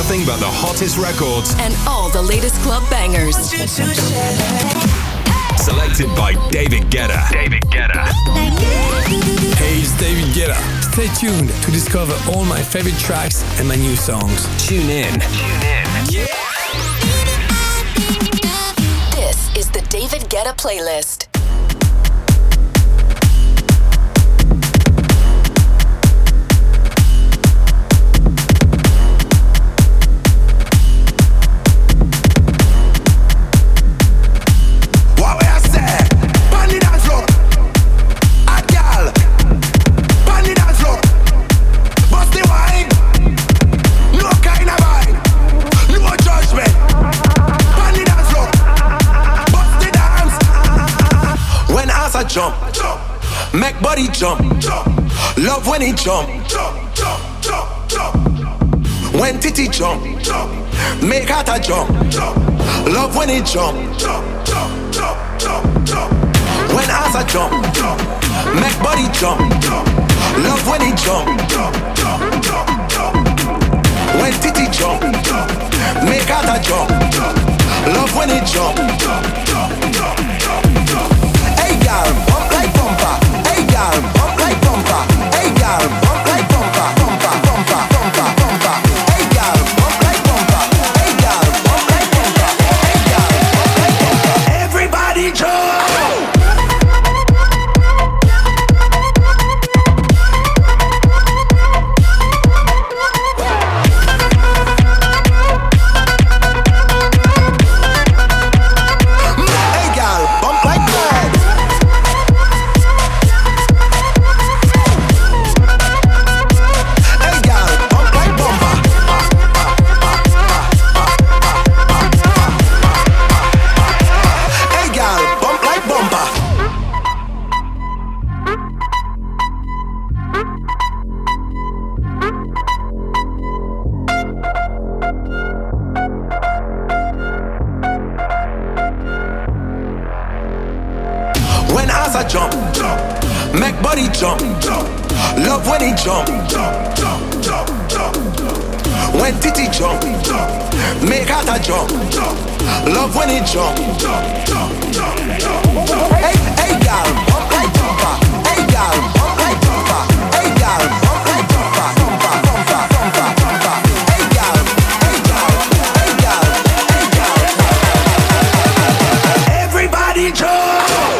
nothing but the hottest records and all the latest club bangers. Selected by David Guetta. David Guetta. Hey, it's David Guetta. Stay tuned to discover all my favorite tracks and my new songs. Tune in. Yeah. This is the David Guetta playlist. Jump, make body jump, love when it jump, when titty jump, make heart a jump, love when it jump, when ass a jump, make body jump, love when it jump, when titty jump, make heart a jump, love when it jump. Hey girl, bump like bumper. Hey girl, bump like bumper. Hey girl, bump like bumper. Bumper, bumper, bumper, bumper. Hey girl, bump like bumper. Hey girl, bump like bumper. Hey girl, bump like bumper. Everybody jump. Jump, make body jump, love when it jump, when titty jump, make heart a jump, love when it jump. Hey, hey girl, bump like bumper. Hey girl, bump like bumper. Hey girl, bump like bumper. Bumper, bumper, bumper, bumper. Hey girl, hey girl, hey girl, hey girl. Everybody jump.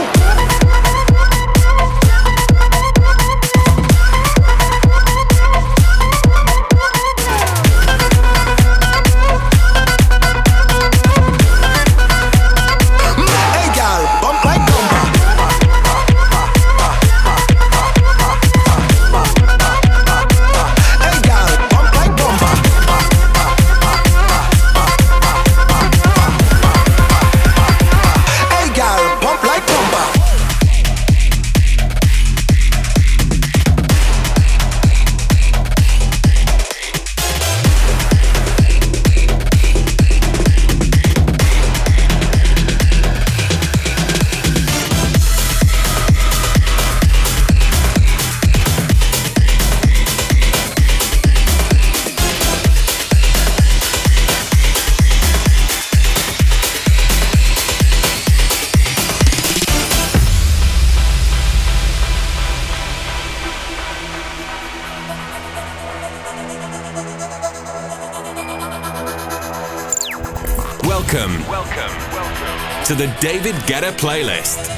Welcome to the David Guetta playlist.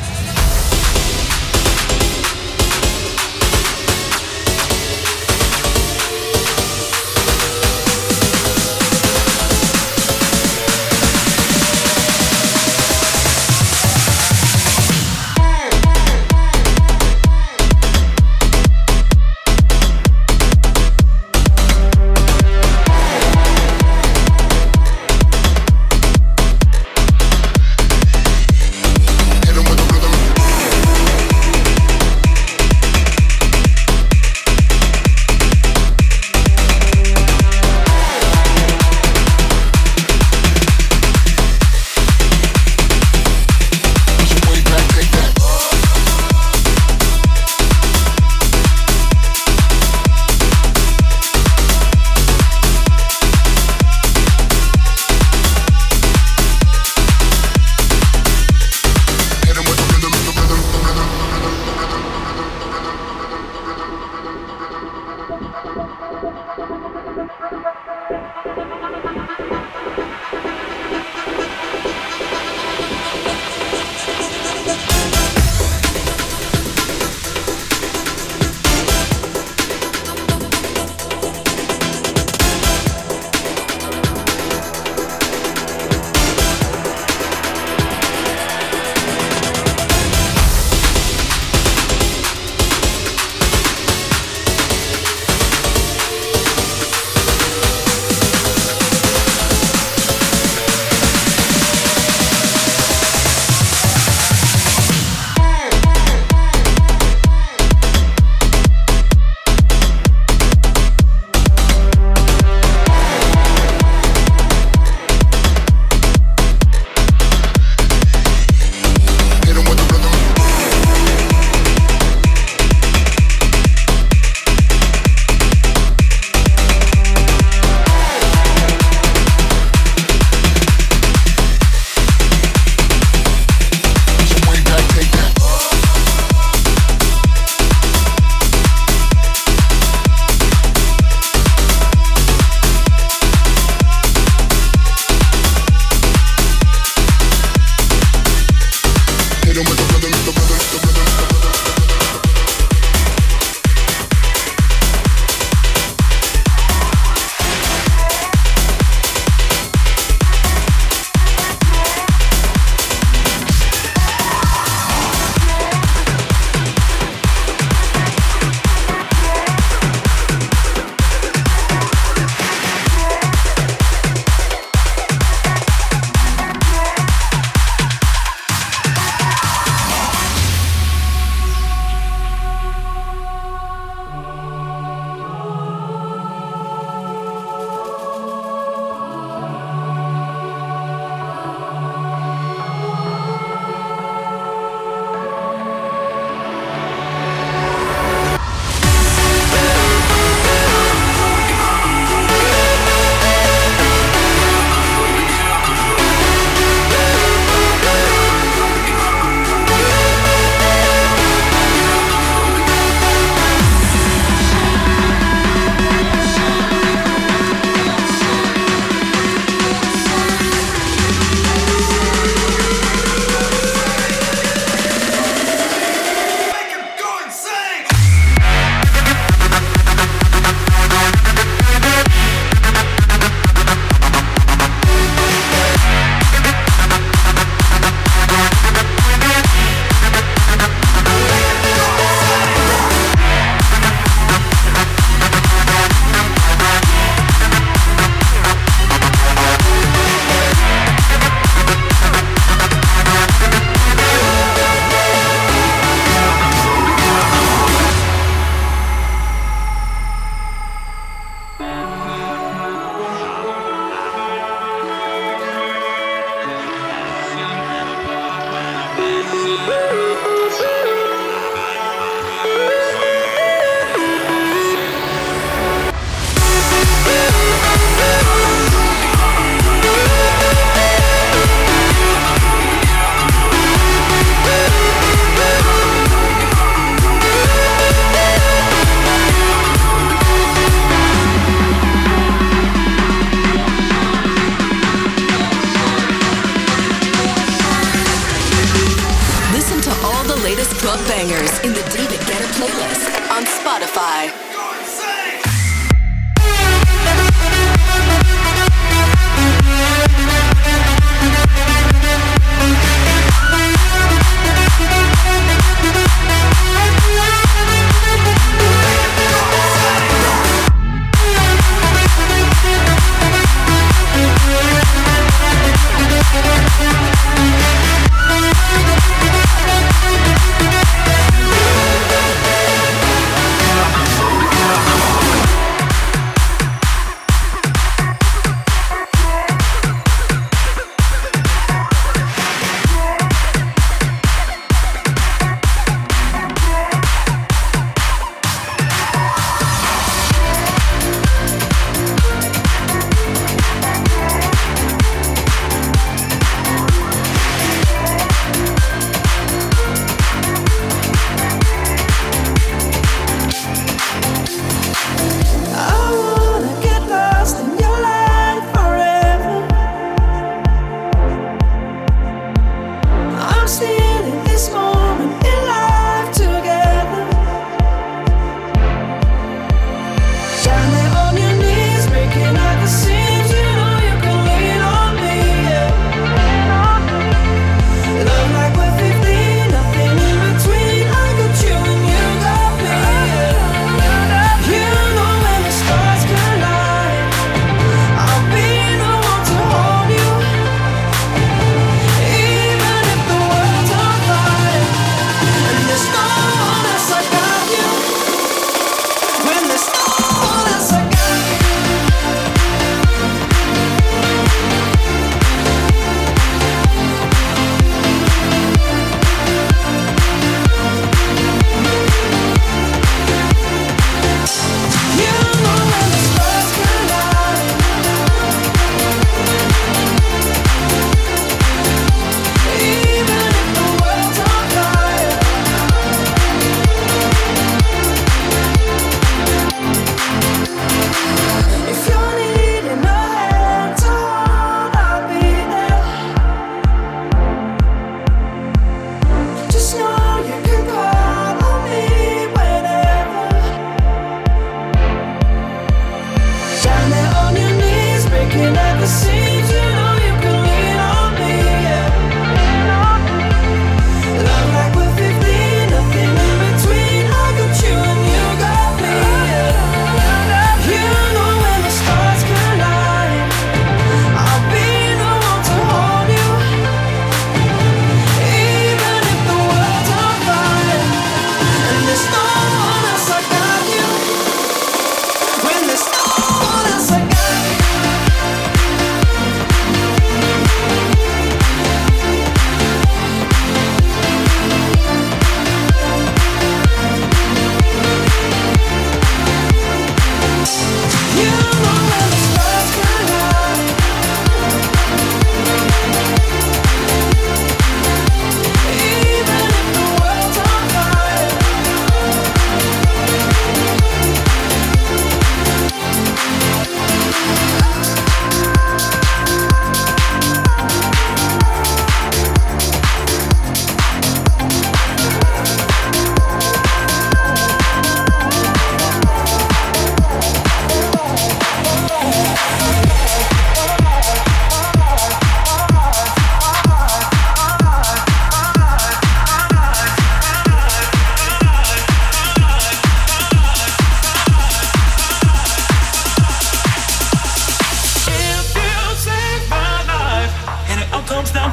Hit 'em with the rhythm. club bangers in the David Guetta playlist on Spotify.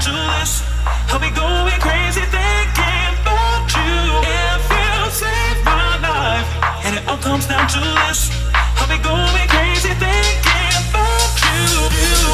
to this. I'll be going crazy thinking about you. If you save my life, and it all comes down to this, I'll be going crazy thinking about you.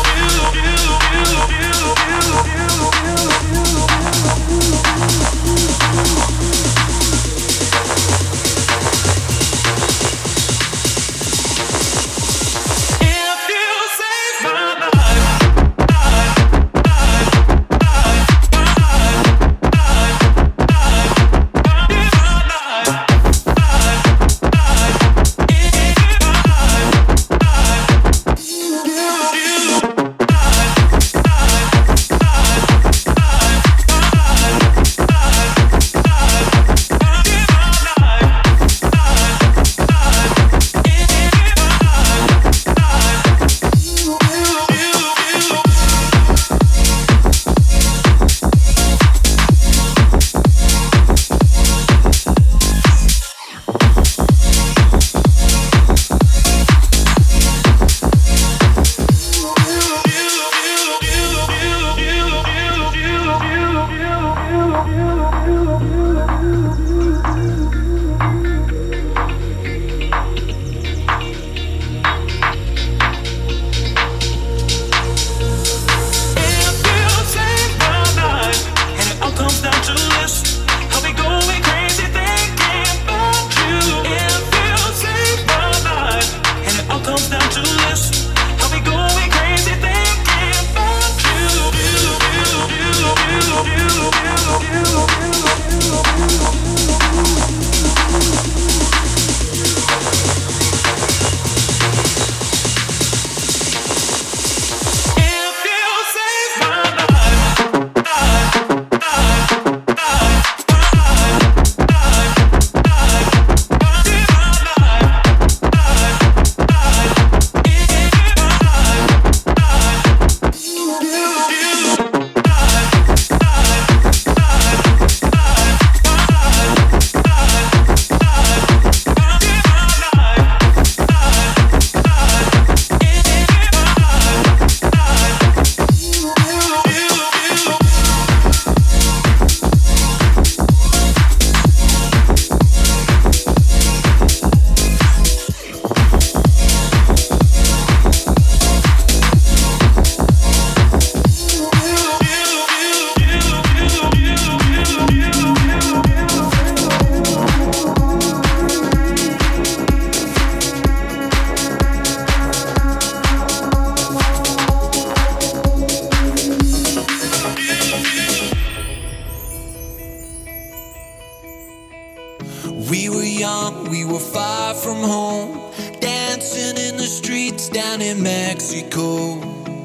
We were young, we were far from home, dancing in the streets down in Mexico.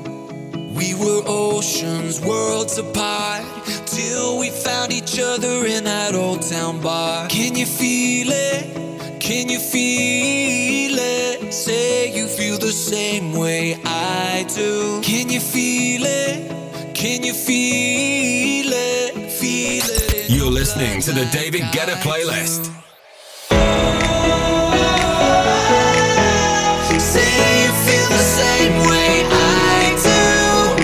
We were oceans, worlds apart, till we found each other in that old town bar. Can you feel it? Can you feel it? Say you feel the same way I do. Can you feel it? Can you feel it? Feel it. You're listening to the David Guetta playlist. Say you feel the same way I do.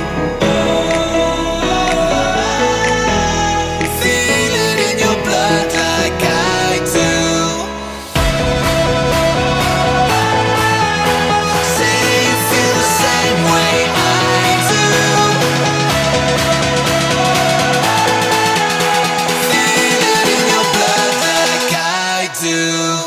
Feel it in your blood like I do. Say you feel the same way I do. Feel it in your blood like I do.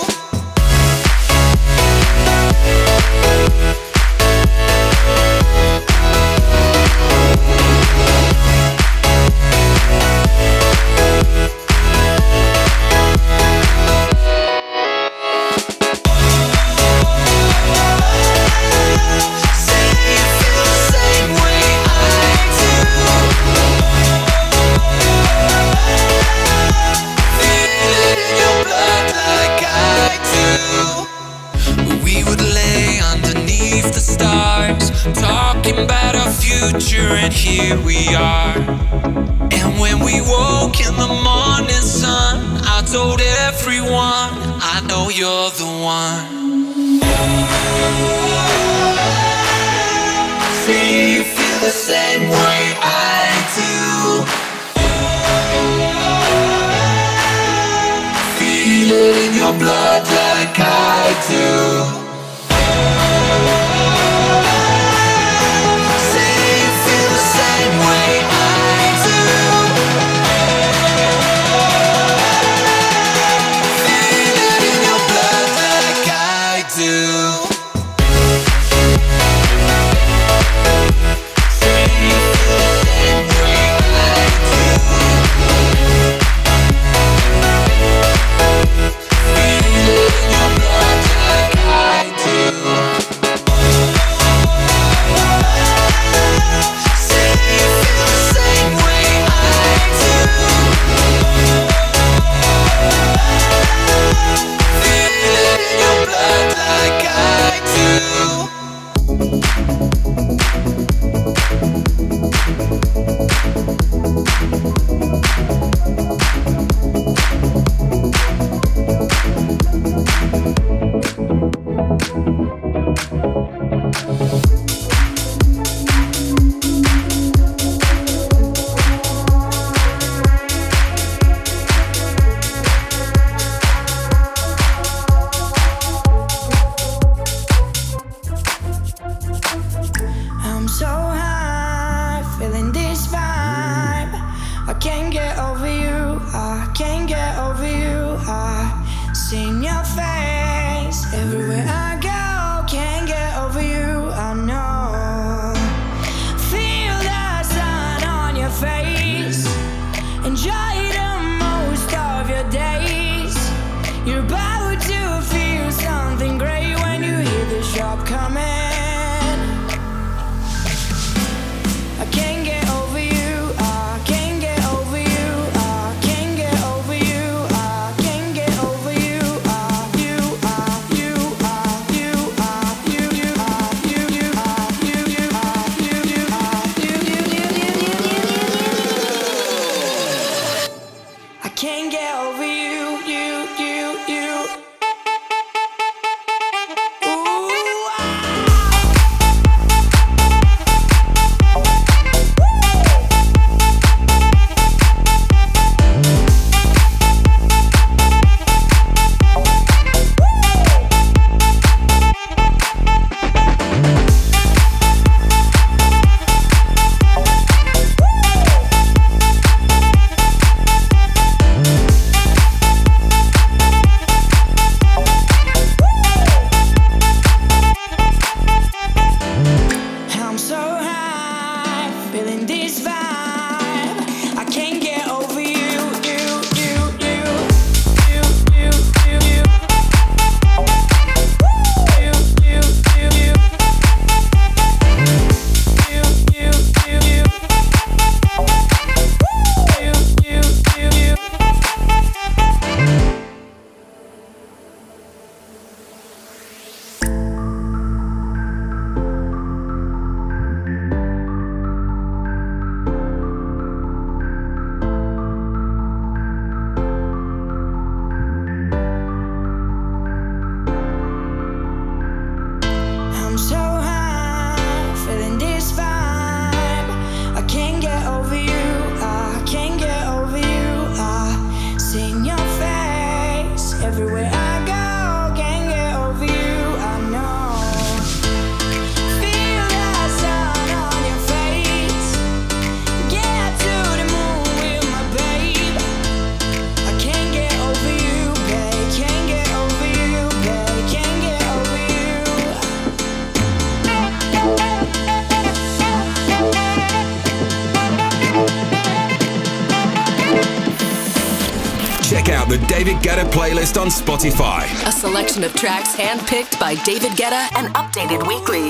Talking about our future, and here we are. And when we woke in the morning sun, I told everyone, I know you're the one. See, you feel the same way I do. it in your blood like I do. Check out the David Guetta playlist on Spotify. A selection of tracks handpicked by David Guetta and updated weekly.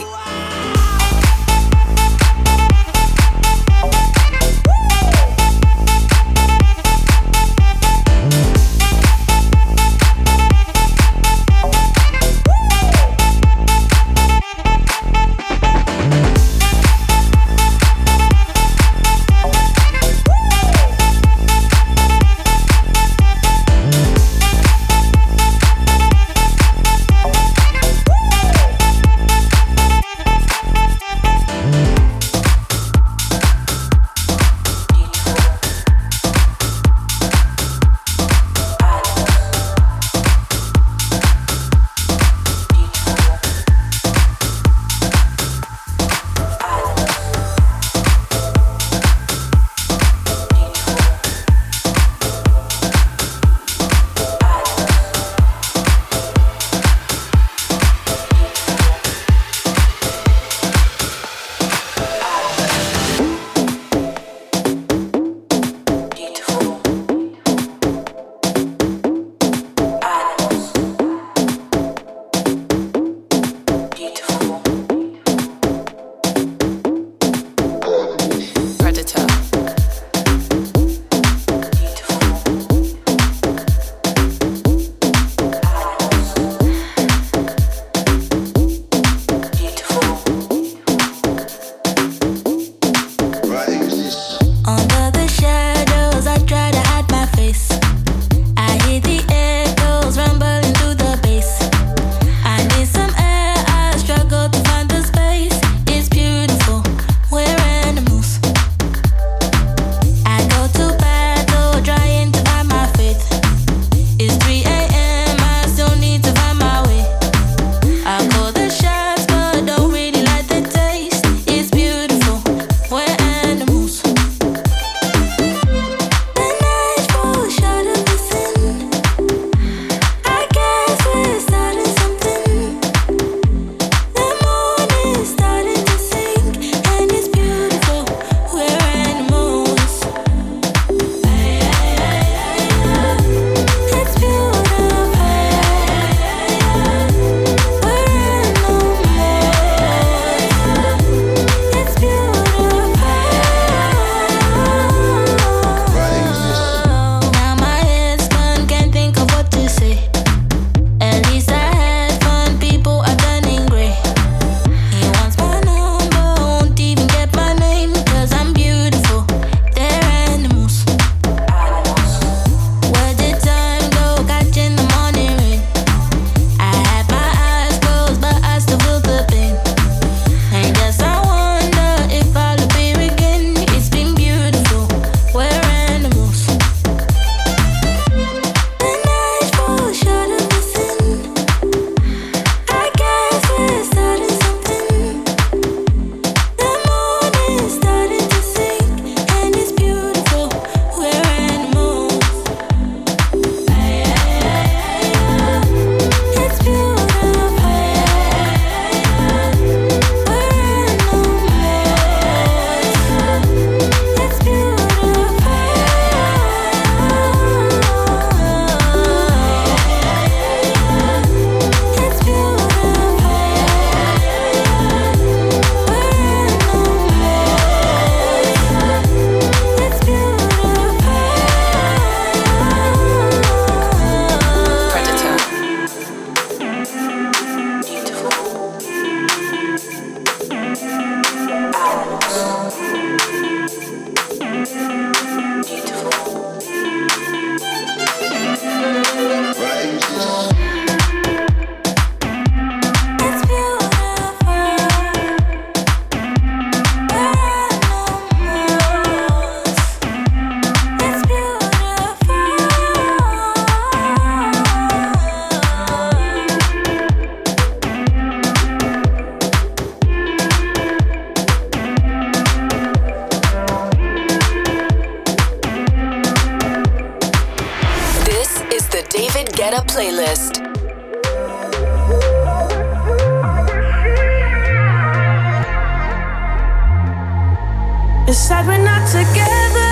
Guetta playlist. It's sad we're not together,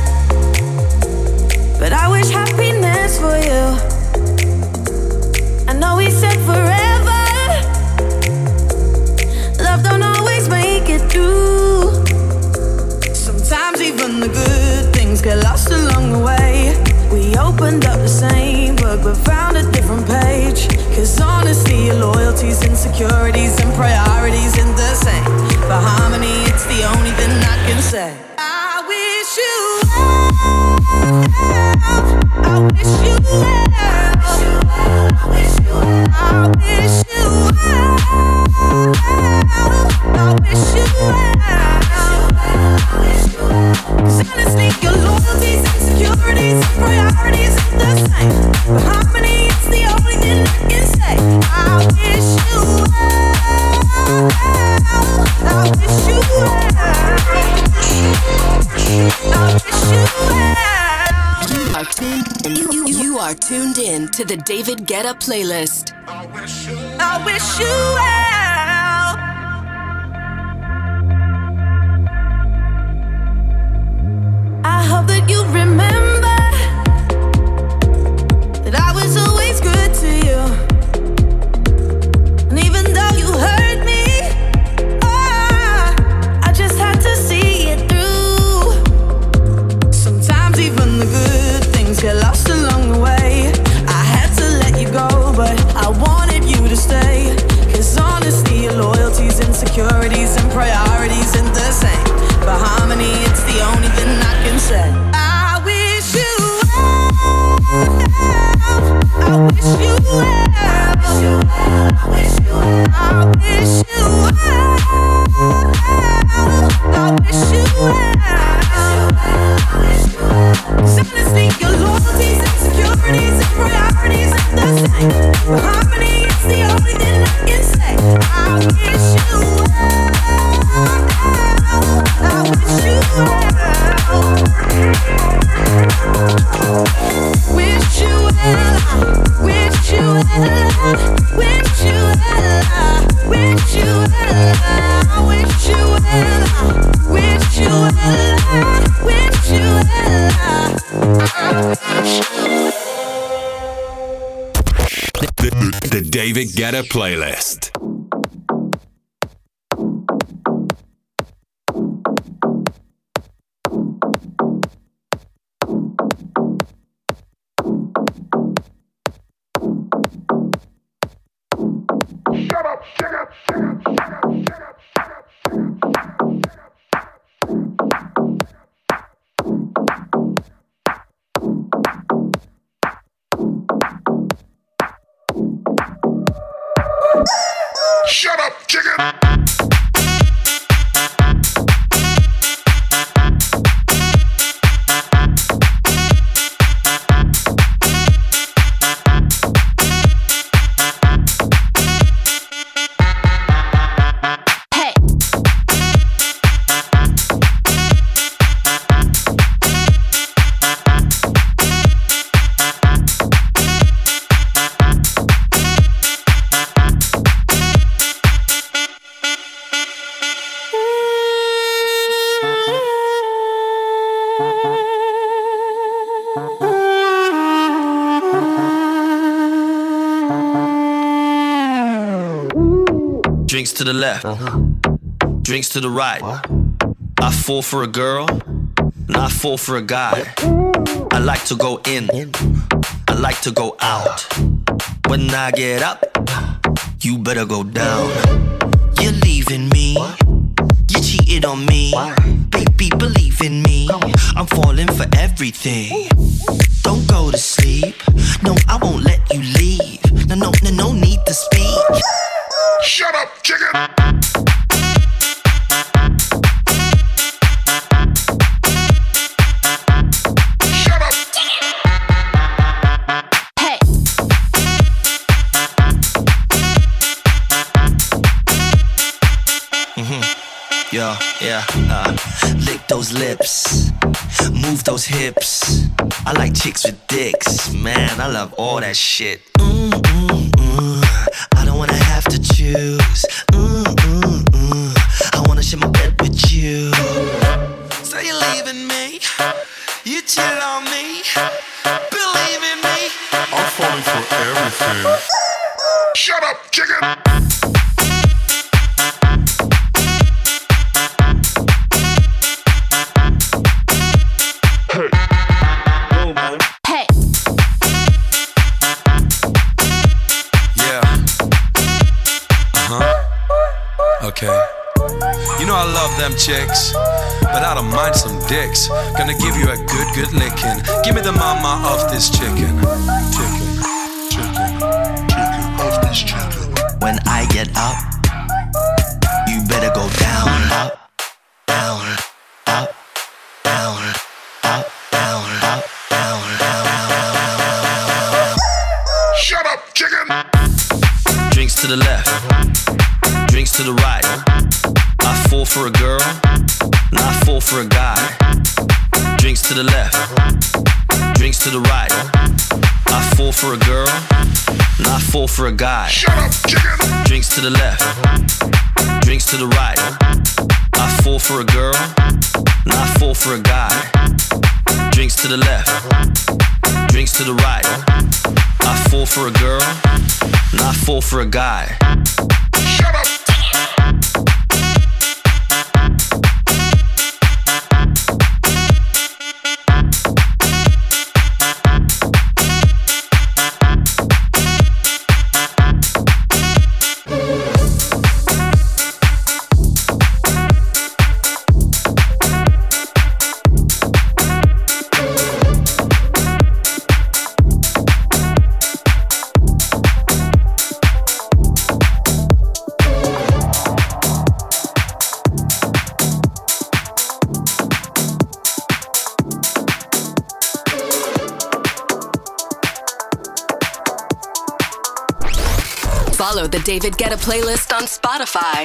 but I wish happiness for you. I know we said forever, love don't always make it through. Sometimes even the good things get lost along the way. We opened up the same book but found a different page. Cause honesty, your loyalties, insecurities and priorities ain't the same. For harmony, it's the only thing I can say. I wish you well. I wish you well. I wish you well. I wish you well. I wish you well. Cause honestly, your loyalties, insecurities and priorities ain't the same. For harmony, it's the only thing I can say. I wish you well. I wish you well. I wish you well. You are tuned in to the David Guetta playlist. I wish you well. I hope that you remember that I was always good to you. And even though you hurt Guetta playlist. Shut up, chicken! Drinks to the left, drinks to the right. What? I fall for a girl, and I fall for a guy. I like to go in, I like to go out. When I get up, you better go down. You're leaving me, you cheated on me. Baby, believe in me, I'm falling for everything. Don't go to sleep, no, I won't let you leave. No need to speak. Shut up, chicken! Shut up! Hey! Yeah. Lick those lips, move those hips. I like chicks with dicks, man, I love all that shit. I don't wanna have to choose. I wanna share my bed with you. So you're leaving me, you cheat on me. Believe in me, I'm falling for everything. Shut up, chicken! Okay. You know I love them chicks, but I don't mind some dicks. Gonna give you a good licking. Give me the mama of this chicken. Chicken of this chicken. When I get up, you better go down, up, down, up, down, up, down, up, down, down, down. Shut up, chicken! Drinks to the left, drinks to the right. I fall for a girl, and I fall for a guy. Drinks to the left, drinks to the right. I fall for a girl, and I fall for a guy. Shut up, chicken! Drinks to the left, drinks to the right. I fall for a girl, and I fall for a guy. Drinks to the left, drinks to the right. I fall for a girl, and I fall for a guy. Shut up! Follow the David Guetta playlist on Spotify.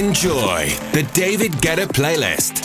Enjoy the David Guetta playlist.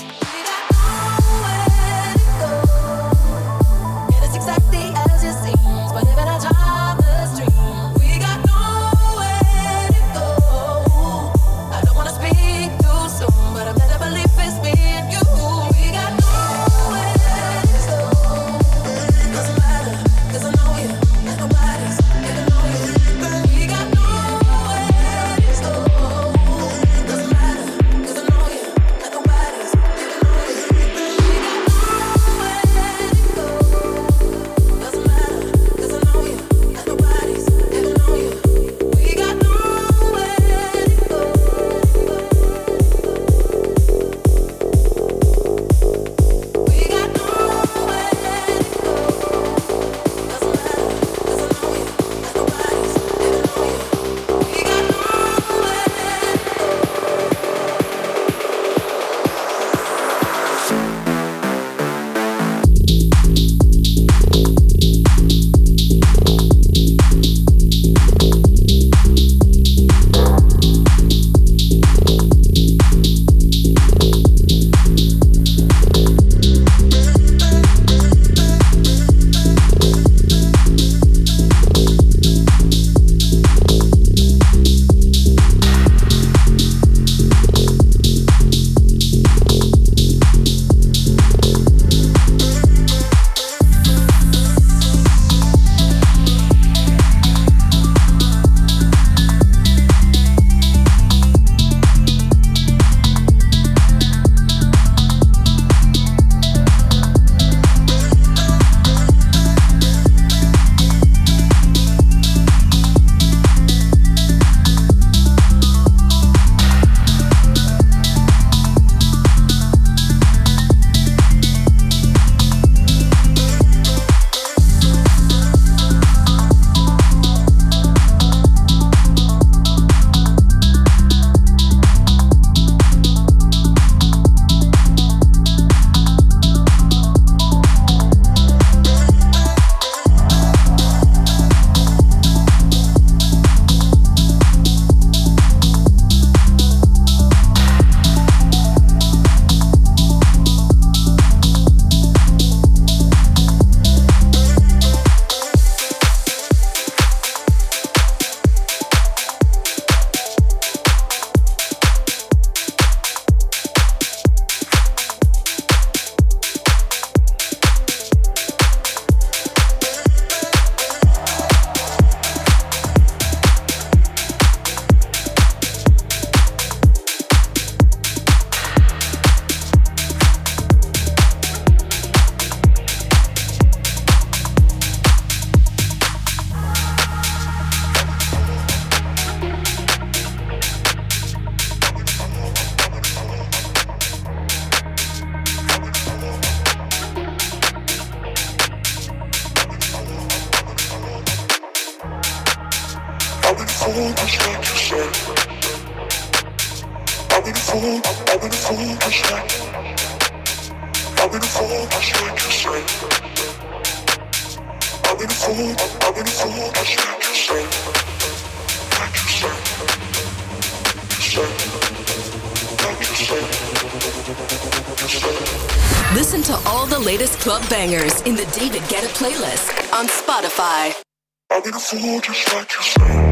Listen to all the latest club bangers in the David Guetta playlist on Spotify. I'll be the fool just like you say.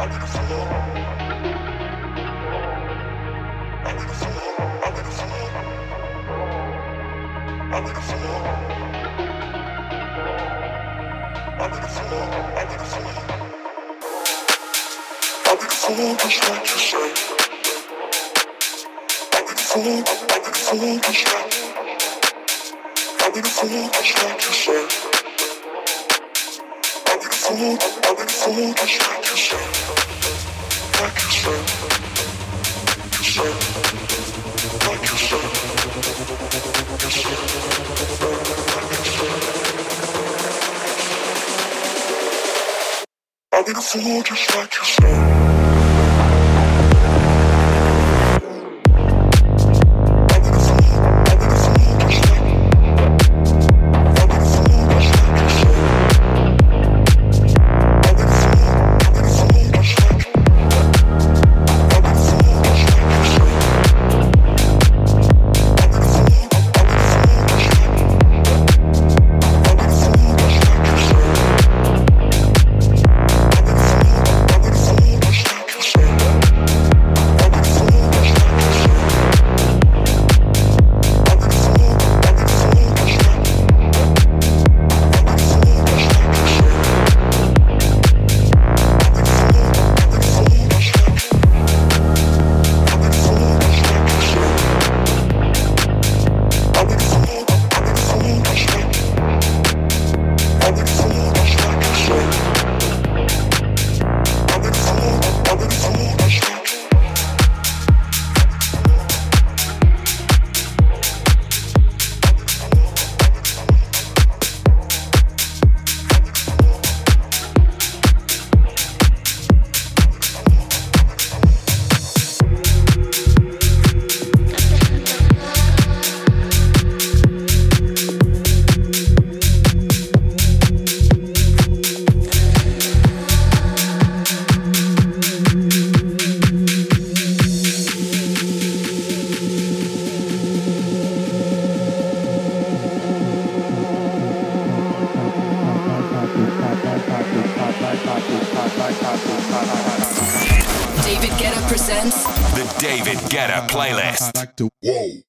David Guetta presents The David Guetta Playlist. Whoa.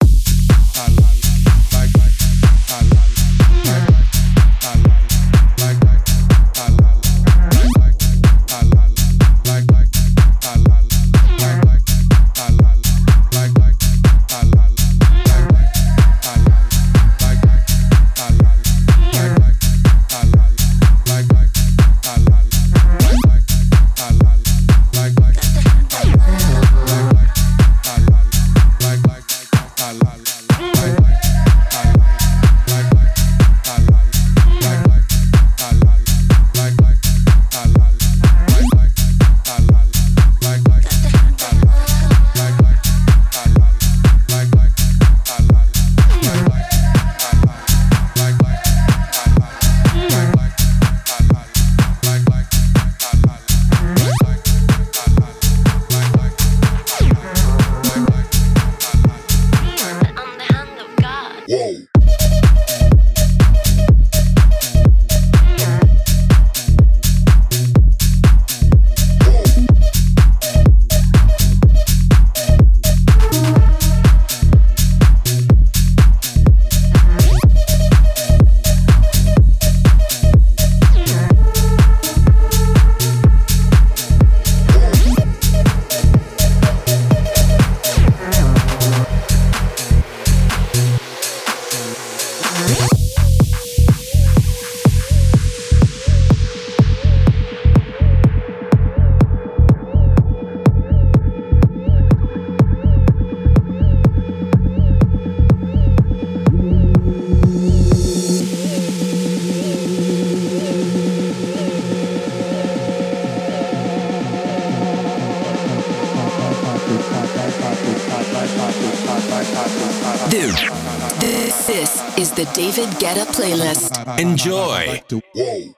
This is the David Guetta Playlist. Enjoy. Whoa.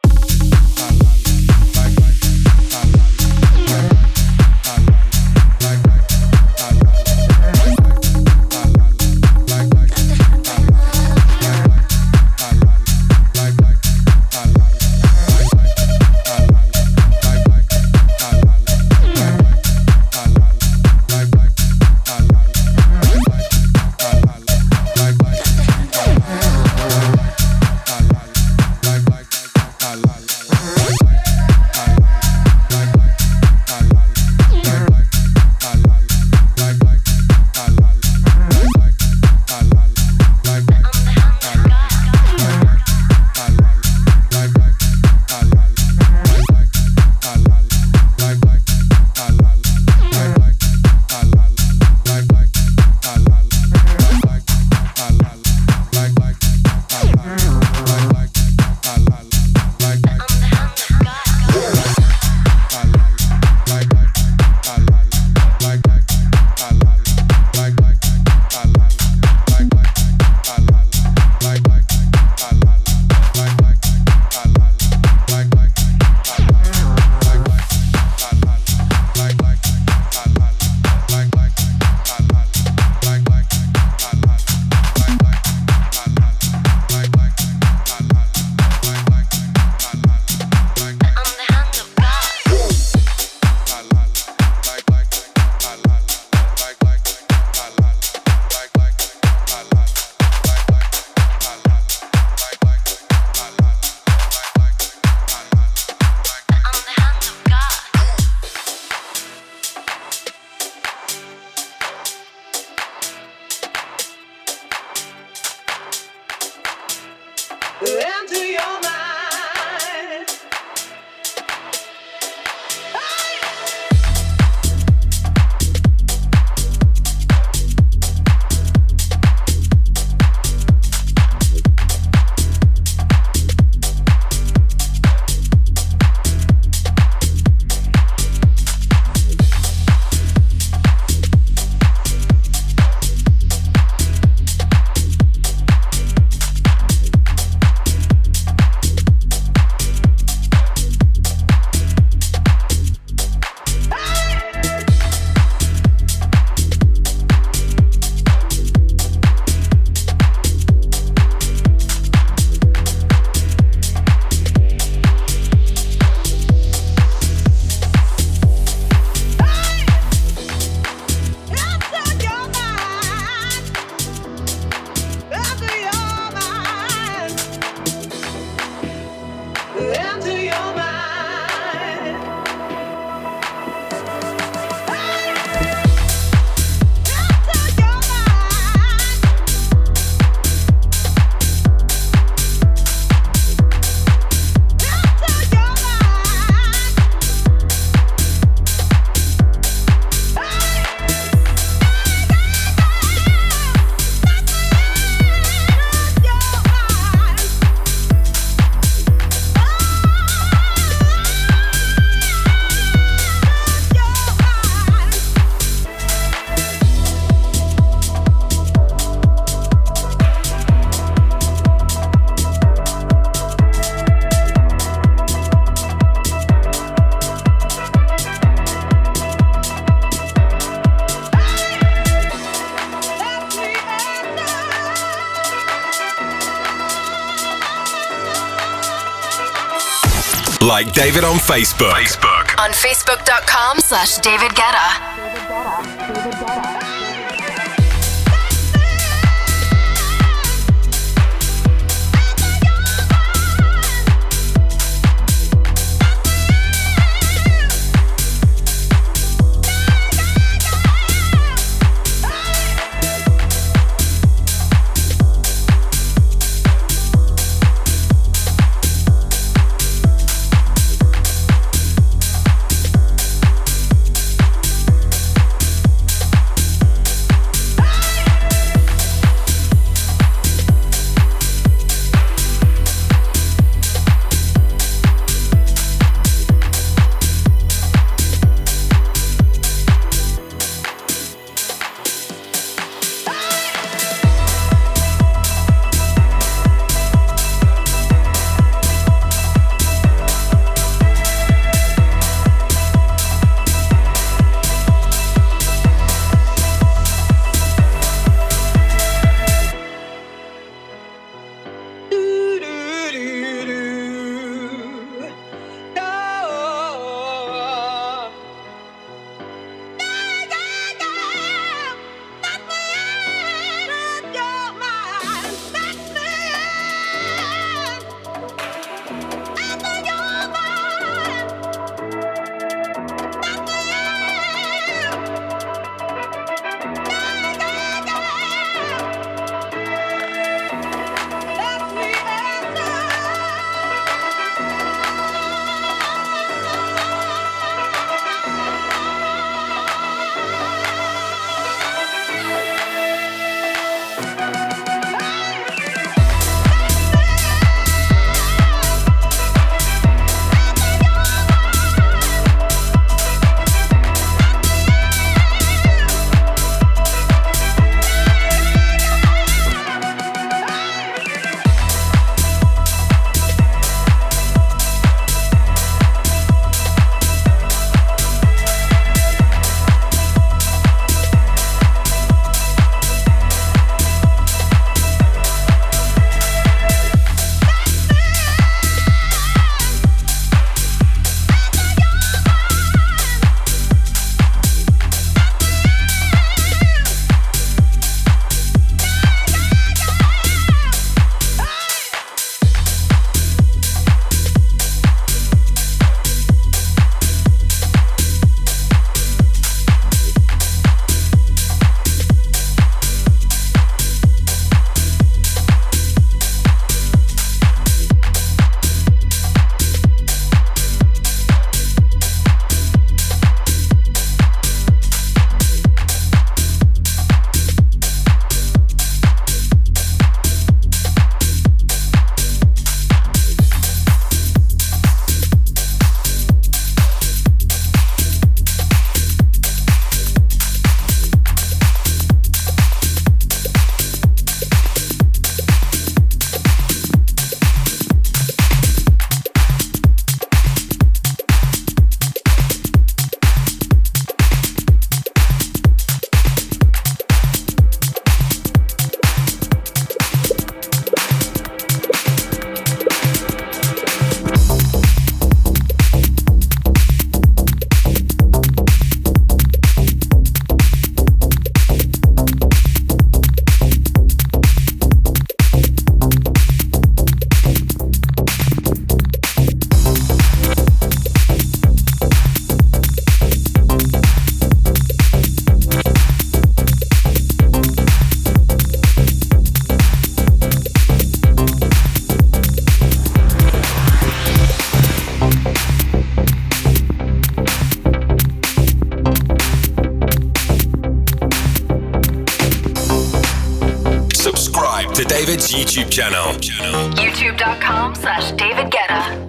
like David on Facebook. On Facebook.com/David Guetta. to David's YouTube channel. YouTube.com/David Guetta.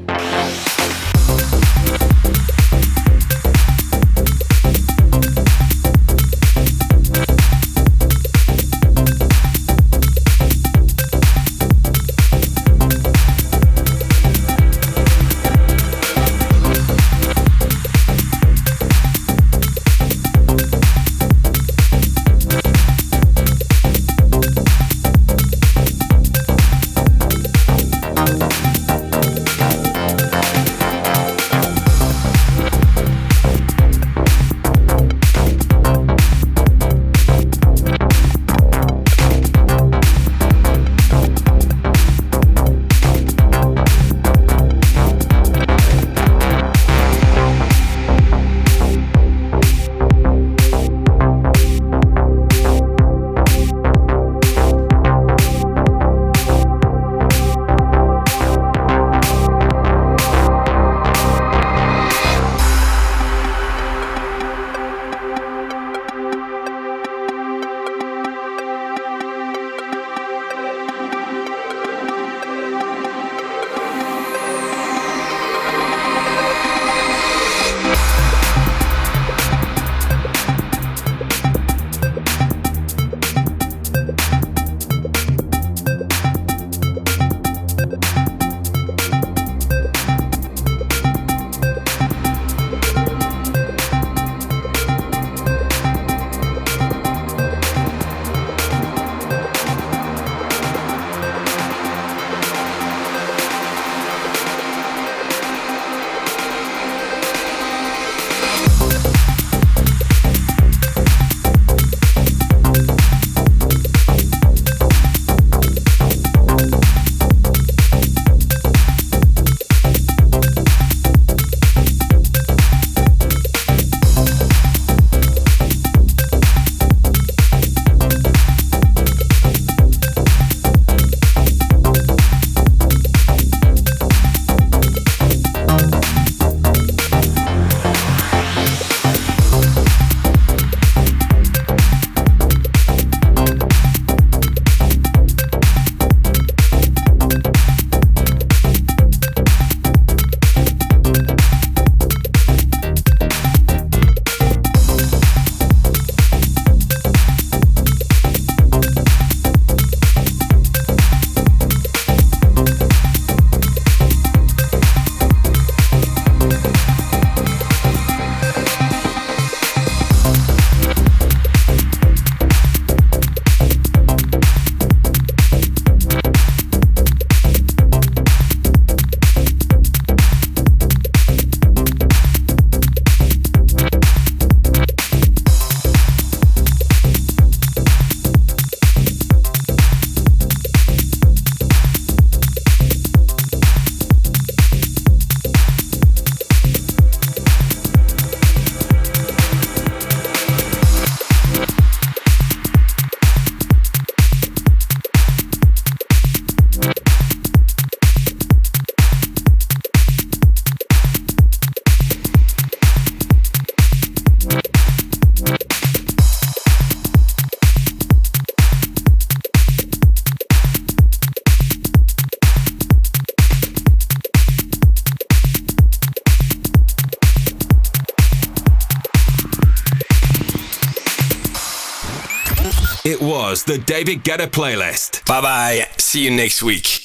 It was the David Guetta playlist. Bye bye. See you next week.